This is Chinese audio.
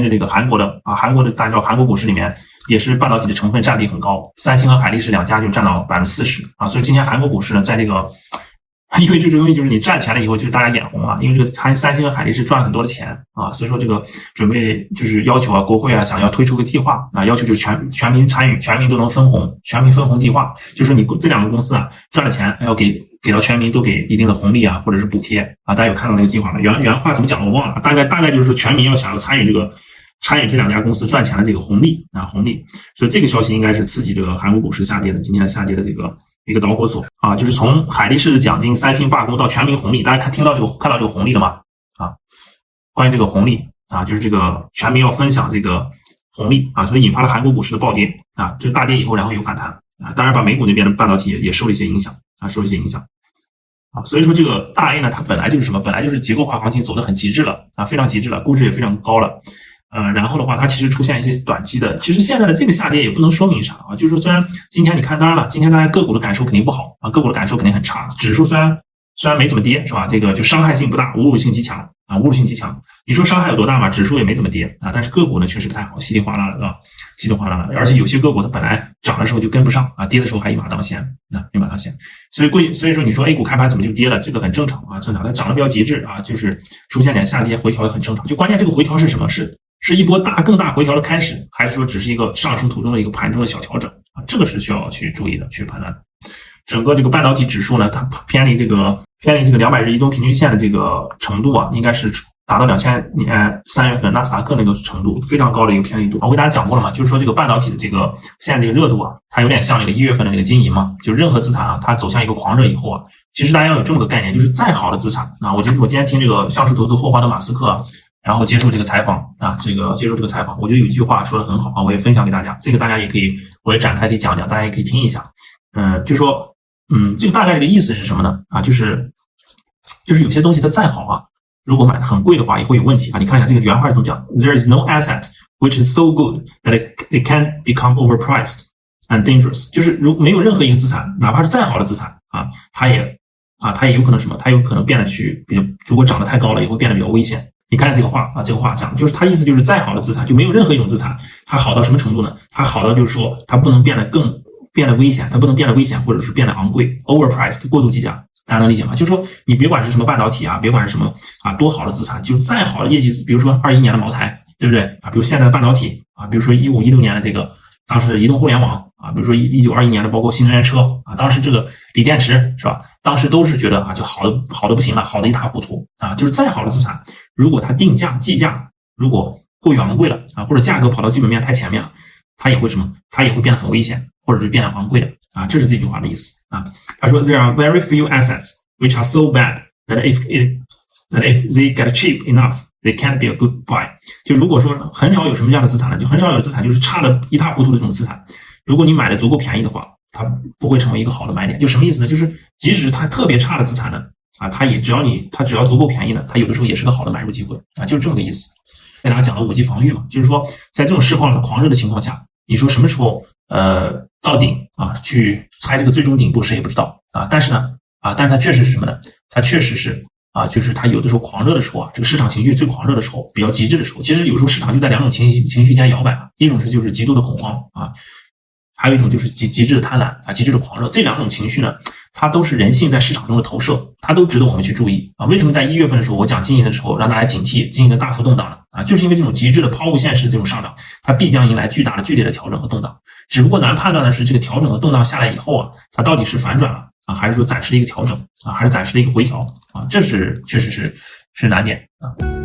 的这个韩国的按照韩国股市里面也是半导体的成分占比很高，三星和海力士两家就占到40%啊，所以今天韩国股市呢，在这个因为这个东西就是你占钱了以后，就大家眼红了，因为这个三星和海力士赚了很多的钱啊，所以说这个准备就是要求国会想要推出个计划啊，要求就是全民参与，全民都能分红，全民分红计划，就是你这两个公司赚了钱要给到全民都给一定的红利或者是补贴大家有看到那个计划吗？原话怎么讲我忘了，大概就是说全民想要参与这两家公司赚钱的这个红利，所以这个消息应该是刺激这个韩国股市下跌的，今天下跌的这个一个导火索就是从海力士的奖金、三星罢工到全民红利，大家看到这个红利了吗？关于这个红利就是这个全民要分享这个红利所以引发了韩国股市的暴跌就大跌以后，然后有反弹当然把美股那边的半导体也受了一些影响所以说这个大 A 呢，它本来就是什么？本来就是结构化行情走得很极致了非常极致了，估值也非常高了。然后的话，它其实出现一些短期的，其实现在的这个下跌也不能说明啥就是说虽然今天你看，当然了，今天大家个股的感受肯定不好个股的感受肯定很差，指数虽然没怎么跌是吧？这个就伤害性不大，侮辱性极强侮辱性极强。你说伤害有多大嘛？指数也没怎么跌但是个股呢确实不太好，稀里哗啦的稀里哗啦的，而且有些个股它本来涨的时候就跟不上跌的时候还一马当先一马当先。所以说你说 A 股开盘怎么就跌了？这个很正常正常，它涨得比较极致就是出现点下跌回调也很正常。就关键这个回调是什么？是一波更大回调的开始，还是说只是一个上升途中的一个盘中的小调整这个是需要去注意的，去判断。整个这个半导体指数呢，它偏离这个200日移动平均线的这个程度应该是达到2000年3月份纳斯达克那个程度，非常高的一个偏离度。我给大家讲过了嘛，就是说这个半导体的这个现在这个热度它有点像那个1月份的那个金银嘛，就任何资产它走向一个狂热以后其实大家要有这么个概念，就是再好的资产我今天听这个像素投资霍华德马斯克然后接受这个采访接受这个采访，我觉得有一句话说的很好我也分享给大家，这个大家也可以，我也展开可以讲讲，大家也可以听一下。就说这个大概的意思是什么呢？就是有些东西它再好如果买很贵的话也会有问题你看一下这个原话是怎么讲 ：There is no asset which is so good that it can't become overpriced and dangerous。就是没有任何一个资产，哪怕是再好的资产它也有可能什么？它有可能变得如果涨得太高了，也会变得比较危险。你看这个话这个话讲就是它意思就是再好的资产就没有任何一种资产它好到什么程度呢？它好到就是说它不能变得危险，它不能变得危险或者是变得昂贵 overpriced 过度计价，大家能理解吗？就是说你别管是什么半导体别管是什么多好的资产，就再好的业绩，比如说21年的茅台，对不对比如现在的半导体比如说15、16年的这个当时移动互联网比如说19、21年的包括新能源车当时这个锂电池是吧？当时都是觉得就好的不行了，好的一塌糊涂就是再好的资产，如果它计价如果过于昂贵了或者价格跑到基本面太前面了，它也会什么？它也会变得很危险，或者是变得昂贵的这是这句话的意思他说 There are very few assets which are so bad that if they get cheap enough they can't be a good buy。 就如果说很少有什么样的资产呢？就很少有资产就是差的一塌糊涂的这种资产，如果你买的足够便宜的话，它不会成为一个好的买点。就什么意思呢？就是即使是它特别差的资产呢它只要足够便宜呢，它有的时候也是个好的买入机会就是这么个意思。给大家讲了5级防御嘛，就是说在这种市况狂热的情况下，你说什么时候到顶去猜这个最终顶部谁也不知道但是它确实是什么呢？它确实是就是它有的时候狂热的时候这个市场情绪最狂热的时候，比较极致的时候，其实有时候市场就在两种情绪间摇摆一种就是极度的恐慌还有一种就是极致的贪婪极致的狂热。这两种情绪呢，它都是人性在市场中的投射，它都值得我们去注意为什么在1月份的时候我讲经营的时候让大家警惕经营的大幅动荡呢就是因为这种极致的抛物现实的这种上涨，它必将迎来巨大的剧烈的调整和动荡。只不过难判断的是这个调整和动荡下来以后它到底是反转了还是说暂时的一个调整还是暂时的一个回调这是确实是难点